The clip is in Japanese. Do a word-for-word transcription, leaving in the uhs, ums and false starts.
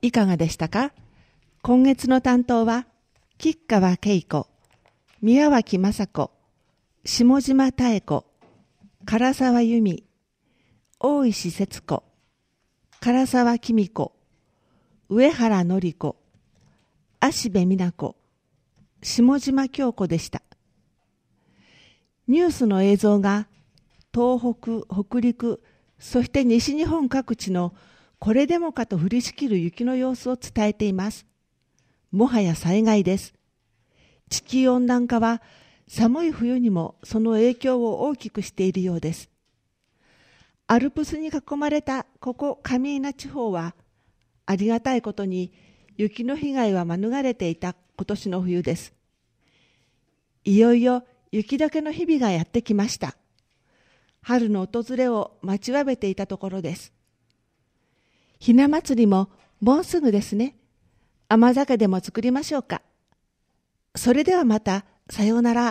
いかがでしたか？今月の担当は、吉川恵子、宮脇雅子、下島妙子、唐沢由美、大石節子、唐沢紀美子、上原典子、芦部美奈子、下島京子でした。ニュースの映像が東北、北陸、そして西日本各地のこれでもかと降りしきる雪の様子を伝えています。もはや災害です。地球温暖化は寒い冬にもその影響を大きくしているようです。アルプスに囲まれたここ上伊那地方は、ありがたいことに雪の被害は免れていた今年の冬です。いよいよ雪解けの日々がやってきました。春の訪れを待ちわびていたところです。ひな祭りももうすぐですね。甘酒でも作りましょうか。それではまた、さようなら。